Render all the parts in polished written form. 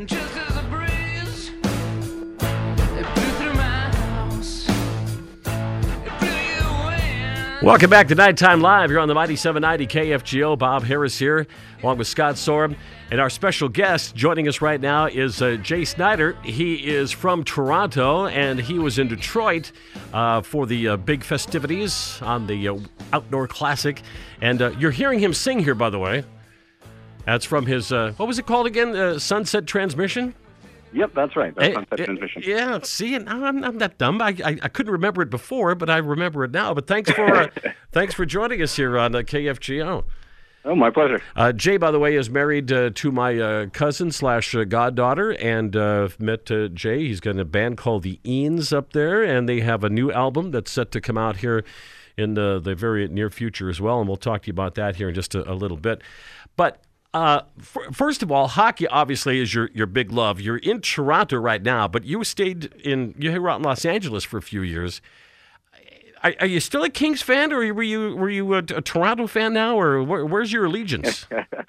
Just as a breeze, it blew through my house. It blew you away. Welcome back to Nighttime Live. You're on the Mighty 790 KFGO. Bob Harris here, along with Scott Sorum. And our special guest joining us right now is Jay Snider. He is from Toronto, and he was in Detroit for the big festivities on the Outdoor Classic. And you're hearing him sing here, by the way. That's from his, what was it called again? Sunset Transmission? Yep, that's right. That's Sunset Transmission. Yeah, see, I'm not dumb. I couldn't remember it before, but I remember it now. But thanks for joining us here on KFGO. Oh, my pleasure. Jay, by the way, is married to my cousin / goddaughter, and met Jay. He's got a band called the Eans up there, and they have a new album that's set to come out here in the very near future as well, and we'll talk to you about that here in just a little bit. But first of all, hockey obviously is your big love. You're in Toronto right now, but you were out in Los Angeles for a few years. Are you still a Kings fan, or were you a Toronto fan now, or where's your allegiance?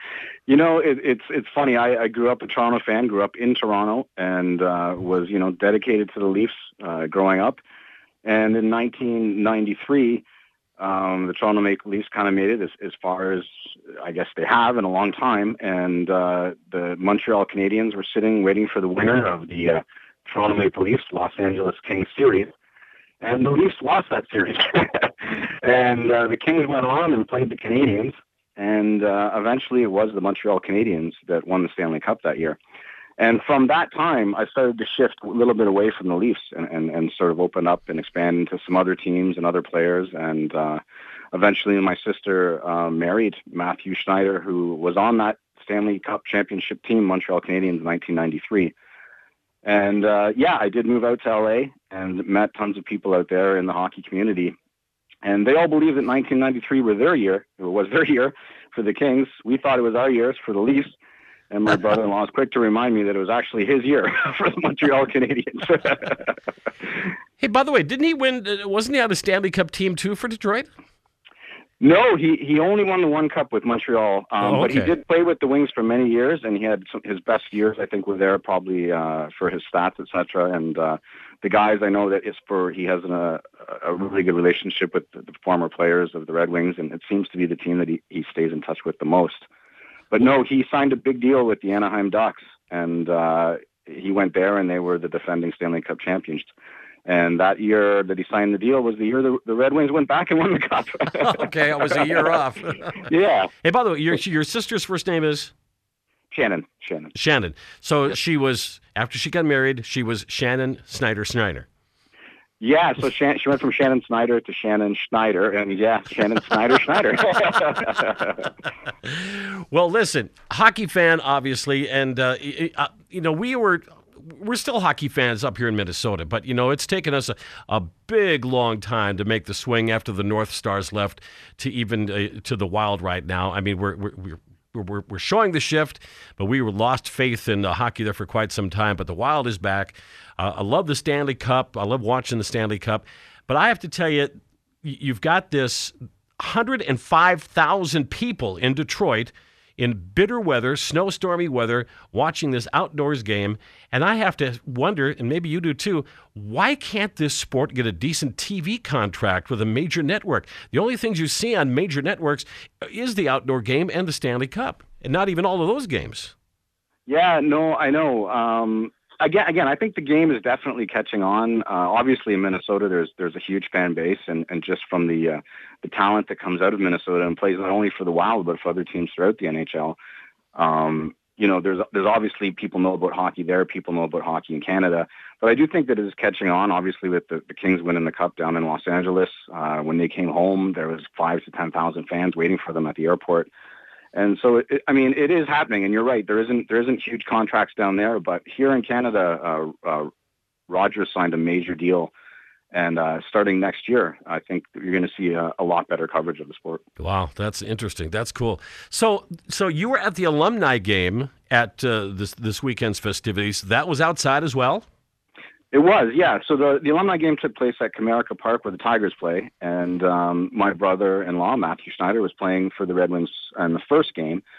It's funny. I grew up a Toronto fan, grew up in Toronto, and was dedicated to the Leafs growing up. And in 1993, the Toronto Maple Leafs kind of made it as far as I guess they have in a long time, and the Montreal Canadiens were sitting waiting for the winner of the Toronto Maple Leafs Los Angeles Kings series. And the Leafs lost that series. And the Kings went on and played the Canadiens. And eventually it was the Montreal Canadiens that won the Stanley Cup that year. And from that time, I started to shift a little bit away from the Leafs and sort of open up and expand into some other teams and other players. And eventually my sister married Matthew Schneider, who was on that Stanley Cup championship team, Montreal Canadiens, in 1993. And I did move out to LA and met tons of people out there in the hockey community. And they all believed that 1993 was their year for the Kings. We thought it was our years for the Leafs. And my brother-in-law was quick to remind me that it was actually his year for the Montreal Canadiens. Hey, by the way, didn't he win? Wasn't he on the Stanley Cup team too for Detroit? No, he only won the one cup with Montreal, but he did play with the Wings for many years, and he had his best years, I think, were there probably for his stats, etc. And the guys, I know that he has a really good relationship with the former players of the Red Wings, and it seems to be the team that he stays in touch with the most. But no, he signed a big deal with the Anaheim Ducks, and he went there, and they were the defending Stanley Cup champions. And that year that he signed the deal was the year the Red Wings went back and won the Cup. Okay, I was a year off. Yeah. Hey, by the way, your sister's first name is? Shannon. So she was, after she got married, she was Shannon Snyder. Yeah, so she went from Shannon Snyder to Shannon Schneider, and Shannon Schneider. Well, listen, hockey fan, obviously, and we're still hockey fans up here in Minnesota, but it's taken us a big, long time to make the swing after the North Stars left to even to the Wild right now. I mean, we're showing the shift, but we lost faith in hockey there for quite some time. But the Wild is back. I love the Stanley Cup. I love watching the Stanley Cup. But I have to tell you, you've got this 105,000 people in Detroit in bitter weather, snowstormy weather, watching this outdoors game. And I have to wonder, and maybe you do too, why can't this sport get a decent TV contract with a major network? The only things you see on major networks is the outdoor game and the Stanley Cup, and not even all of those games. Yeah, no, I know. Again, I think the game is definitely catching on. Obviously, in Minnesota, there's a huge fan base, and just from the talent that comes out of Minnesota and plays not only for the Wild but for other teams throughout the NHL. There's obviously people know about hockey there, people know about hockey in Canada, but I do think that it is catching on. Obviously, with the Kings winning the Cup down in Los Angeles, when they came home, there was 5,000 to 10,000 fans waiting for them at the airport. And so, it is happening, and you're right. There isn't huge contracts down there, but here in Canada, Rogers signed a major deal, and starting next year, I think you're going to see a lot better coverage of the sport. Wow, that's interesting. That's cool. So you were at the alumni game at this weekend's festivities. That was outside as well? It was, yeah. So the alumni game took place at Comerica Park where the Tigers play, and my brother-in-law, Matthew Schneider, was playing for the Red Wings in the first game.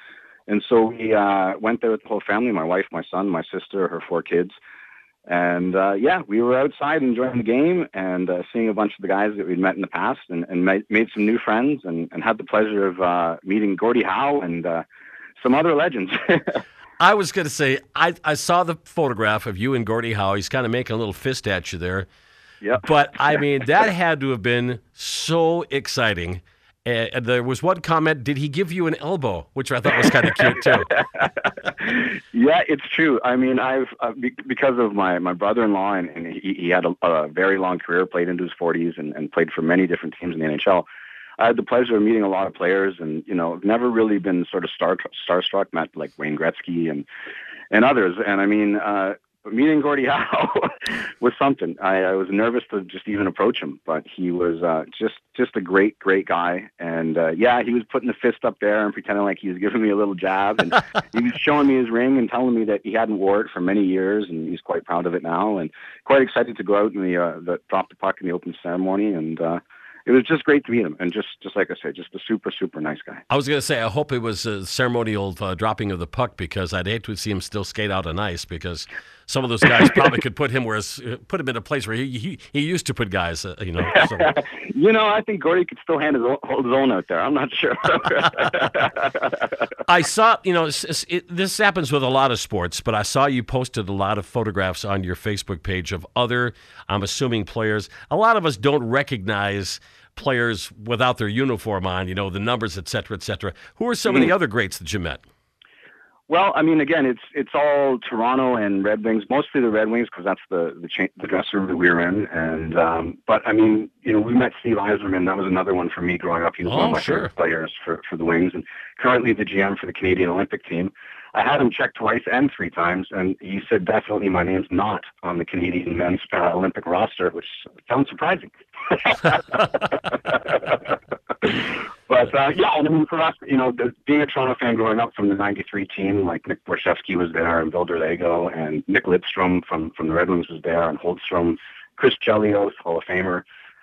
And so we went there with the whole family, my wife, my son, my sister, her 4 kids. And yeah, we were outside enjoying the game and seeing a bunch of the guys that we'd met in the past, and made some new friends, and had the pleasure of meeting Gordie Howe and some other legends. I was going to say, I saw the photograph of you and Gordie Howe. He's kind of making a little fist at you there. Yep. But, I mean, that had to have been so exciting. And there was one comment, did he give you an elbow? Which I thought was kind of cute, too. Yeah, it's true. I mean, I've because of my brother-in-law, and he had a very long career, played into his 40s, and played for many different teams in the NHL. I had the pleasure of meeting a lot of players, and never really been sort of starstruck. Met like Wayne Gretzky and others. And I mean, meeting Gordie Howe was something. I was nervous to just even approach him, but he was just a great guy. And yeah, he was putting the fist up there and pretending like he was giving me a little jab, and he was showing me his ring and telling me that he hadn't wore it for many years, and he's quite proud of it now, and quite excited to go out in the drop the puck in the open ceremony. And it was just great to meet him, and just like I said, just a super nice guy. I was going to say, I hope it was a ceremonial dropping of the puck, because I'd hate to see him still skate out on ice, because some of those guys probably could put him in a place where he used to put guys. So. I think Gordie could still hold his own out there. I'm not sure. I saw, this happens with a lot of sports, but I saw you posted a lot of photographs on your Facebook page of other, I'm assuming, players. A lot of us don't recognize players without their uniform on, the numbers, et cetera, et cetera. Who are some of the other greats that you met? Well, I mean, again, it's all Toronto and Red Wings, mostly the Red Wings, because that's the dressing room that we were in. And but I mean, we met Steve Yzerman. That was another one for me growing up. He was one of my favorite players for the Wings, and currently the GM for the Canadian Olympic team. I had him check twice and 3 times, and he said definitely my name's not on the Canadian men's Olympic roster, which sounds surprising. But yeah, I mean, for us, being a Toronto fan growing up from the '93 team, like Nick Borshevsky was there, and Bill Derlego, and Nick Lidstrom from the Red Wings was there, and Holmstrom, Chris Chelios, Hall of Famer.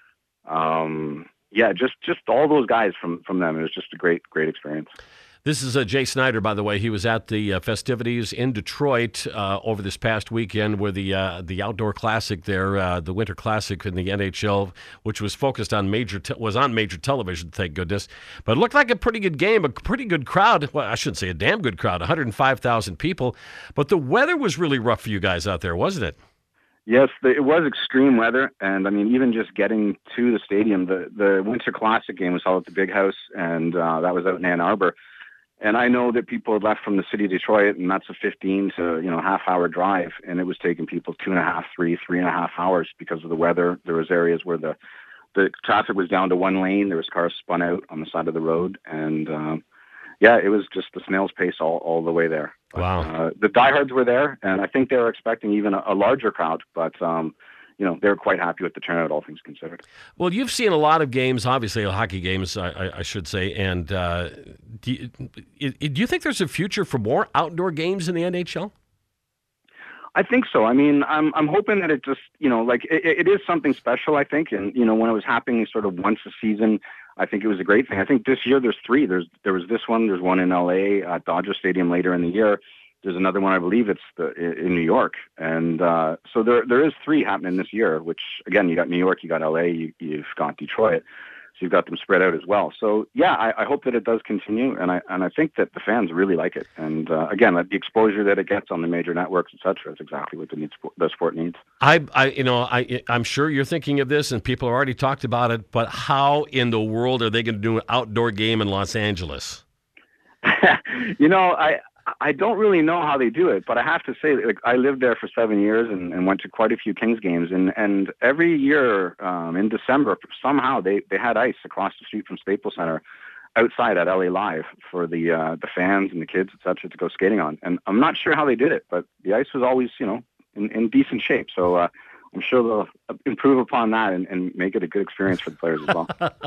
Yeah, just all those guys from them. It was just a great experience. This is Jay Snyder, by the way. He was at the festivities in Detroit over this past weekend, where the outdoor classic there, the Winter Classic in the NHL, which was focused on major television, thank goodness. But it looked like a pretty good game, a pretty good crowd. Well, I shouldn't say a damn good crowd, 105,000 people. But the weather was really rough for you guys out there, wasn't it? Yes, it was extreme weather, and I mean, even just getting to the stadium, the Winter Classic game was held at the Big House, and that was out in Ann Arbor. And I know that people had left from the city of Detroit, and that's a 15 to half-hour drive, and it was taking people 2.5, 3.5 hours because of the weather. There was areas where the traffic was down to 1 lane. There was cars spun out on the side of the road, and yeah, it was just the snail's pace all the way there. But, wow. The diehards were there, and I think they were expecting even a larger crowd, but they were quite happy with the turnout, all things considered. Well, you've seen a lot of games, obviously hockey games, I should say. And do you think there's a future for more outdoor games in the NHL? I think so. I mean, I'm hoping that it just, it is something special, I think. And, when it was happening sort of once a season, I think it was a great thing. I think this year there's 3. There was this one. There's one in L.A. at Dodger Stadium later in the year. There's another one, I believe it's in New York. And so there is 3 happening this year, which, again, you got New York, you got L.A., you've got Detroit. So you've got them spread out as well. So, yeah, I hope that it does continue, and I think that the fans really like it. And, again, the exposure that it gets on the major networks, et cetera, is exactly what the sport needs. I'm sure you're thinking of this, and people have already talked about it, but how in the world are they going to do an outdoor game in Los Angeles? I don't really know how they do it, but I have to say, I lived there for 7 years and went to quite a few Kings games, and every year in December, somehow they had ice across the street from Staples Center outside at LA Live for the fans and the kids, et cetera, to go skating on. And I'm not sure how they did it, but the ice was always, in decent shape. So I'm sure they'll improve upon that and make it a good experience for the players as well.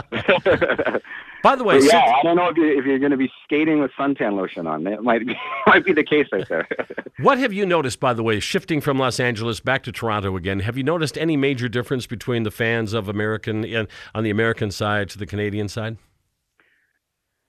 By the way, I don't know if you're going to be skating with suntan lotion on. It might be the case out there. What have you noticed, by the way, shifting from Los Angeles back to Toronto again? Have you noticed any major difference between the fans of on the American side to the Canadian side?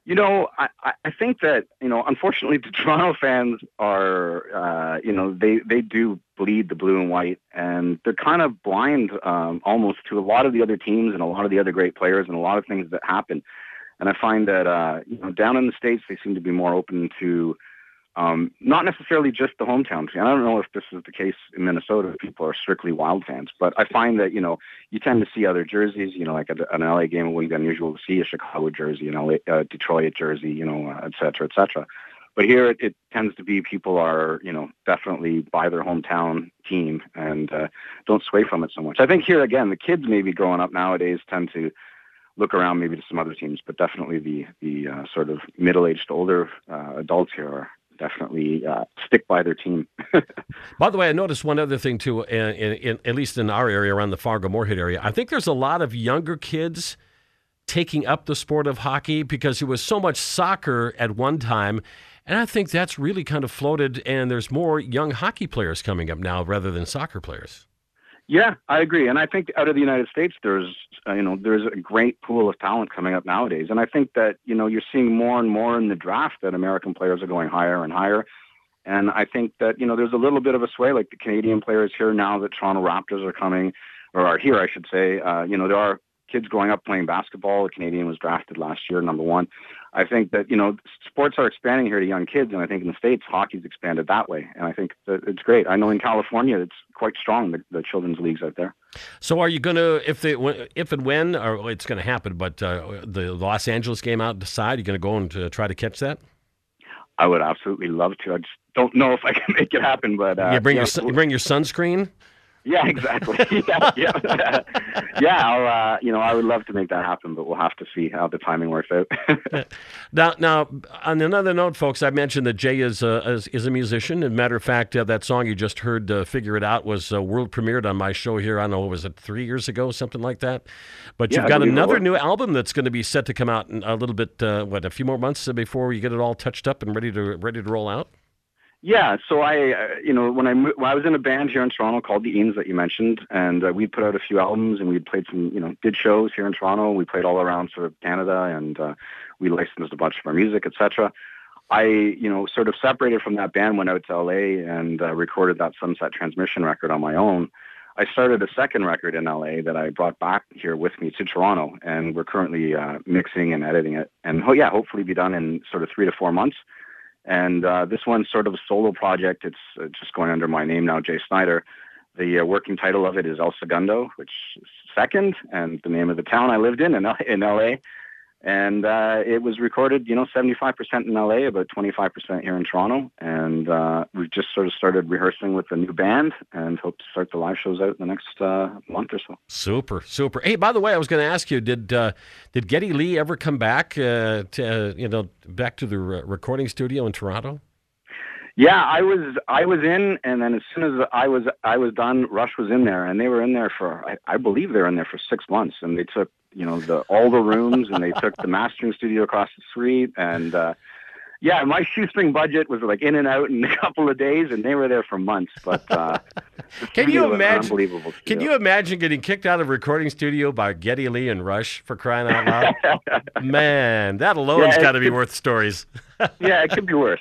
I think that, unfortunately, the Toronto fans are, they do bleed the blue and white, and they're kind of blind almost to a lot of the other teams and a lot of the other great players and a lot of things that happen. And I find that, down in the States, they seem to be more open to not necessarily just the hometown team. I don't know if this is the case in Minnesota. People are strictly Wild fans, but I find that, you tend to see other jerseys, like at an LA game, it wouldn't be unusual to see a Chicago jersey, Detroit jersey, et cetera, et cetera. But here it tends to be people are, definitely by their hometown team and don't sway from it so much. I think here, again, the kids maybe growing up nowadays tend to look around maybe to some other teams, but definitely the sort of middle-aged older adults here are definitely stick by their team. By the way, I noticed one other thing too, at least in our area around the Fargo-Moorhead area. I think there's a lot of younger kids taking up the sport of hockey because there was so much soccer at one time, and I think that's really kind of floated, and there's more young hockey players coming up now rather than soccer players. Yeah, I agree. And I think out of the United States, there's a great pool of talent coming up nowadays. And I think that, you're seeing more and more in the draft that American players are going higher and higher. And I think that, there's a little bit of a sway, like the Canadian players here now that Toronto Raptors are coming, or are here, I should say. There are kids growing up playing basketball. The Canadian was drafted last year, number one. I think that, sports are expanding here to young kids, and I think in the States, hockey's expanded that way. And I think that it's great. I know in California, it's quite strong, the children's leagues out there. So are you going to, if and when, or it's going to happen, but the Los Angeles game out decide, you're going to go and try to catch that? I would absolutely love to. I just don't know if I can make it happen, but... you bring your sunscreen? Yeah, exactly. yeah. I would love to make that happen, but we'll have to see how the timing works out. Now, on another note, folks, I mentioned that Jay is a musician. As a matter of fact, that song you just heard, "Figure It Out," was world premiered on my show here. I don't know, was it 3 years ago, something like that? But you've got another new album that's going to be set to come out in a little bit. A few more months before you get it all touched up and ready to roll out. Yeah, so when I was in a band here in Toronto called the Eanes that you mentioned, and we put out a few albums, and we played some, did shows here in Toronto. We played all around sort of Canada, and we licensed a bunch of our music, etc. I, sort of separated from that band, went out to LA, and recorded that Sunset Transmission record on my own. I started a second record in LA that I brought back here with me to Toronto, and we're currently mixing and editing it, and hopefully be done in sort of 3 to 4 months. And this one's sort of a solo project. It's just going under my name now, Jay Snyder. The working title of it is El Segundo, which is second, and the name of the town I lived in LA. And it was recorded, 75% in LA, about 25% here in Toronto. And we've just sort of started rehearsing with a new band and hope to start the live shows out in the next month or so. Super. Hey, by the way, I was going to ask you, did Geddy Lee ever come back back to the recording studio in Toronto? Yeah, I was in, and then as soon as I was done, Rush was in there, and they were in there for, I believe they were in there for 6 months, and they took all the rooms, and they took the mastering studio across the street, and my shoestring budget was like in and out in a couple of days, and they were there for months. But can you imagine? Can you imagine getting kicked out of a recording studio by Geddy Lee and Rush, for crying out loud? Man, that alone's got to be worth stories. Yeah, it could be worse.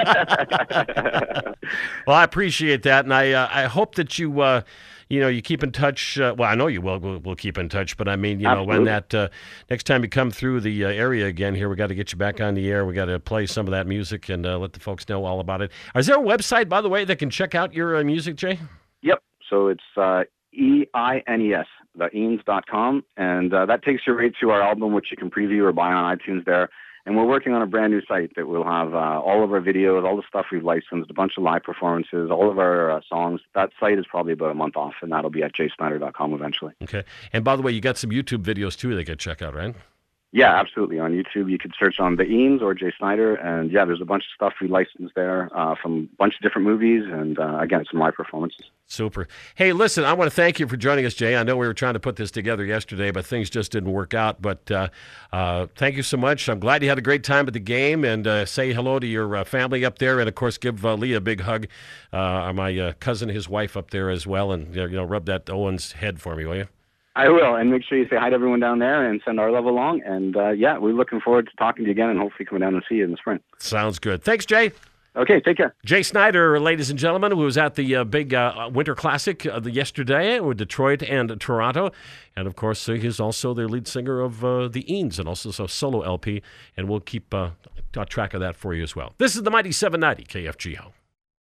Well, I appreciate that, and I hope that you. You keep in touch. Well, I know you will. We'll keep in touch. But I mean, Absolutely. When that next time you come through the area again here, we got to get you back on the air. We got to play some of that music and let the folks know all about it. Is there a website, by the way, that can check out your music, Jay? Yep. So it's EINES, theeanes.com, and that takes you right to our album, which you can preview or buy on iTunes there. And we're working on a brand new site that will have all of our videos, all the stuff we've licensed, a bunch of live performances, all of our songs. That site is probably about a month off, and that'll be at jaysnyder.com eventually. Okay. And by the way, you got some YouTube videos, too, they could check out, right? Yeah, absolutely. On YouTube, you could search on The Eanes or Jay Snyder, and there's a bunch of stuff we licensed there from a bunch of different movies, and again, some live performances. Super. Hey, listen, I want to thank you for joining us, Jay. I know we were trying to put this together yesterday, but things just didn't work out. But thank you so much. I'm glad you had a great time at the game, and say hello to your family up there, and of course, give Lee a big hug. My cousin, his wife up there as well, and rub that Owens head for me, will you? I will, and make sure you say hi to everyone down there and send our love along. And yeah, we're looking forward to talking to you again and hopefully coming down and see you in the spring. Sounds good. Thanks, Jay. Okay, take care. Jay Snyder, ladies and gentlemen, who was at the big Winter Classic yesterday with Detroit and Toronto. And, of course, he's also the lead singer of the Eanes and also a solo LP. And we'll keep track of that for you as well. This is the Mighty 790 KFGO.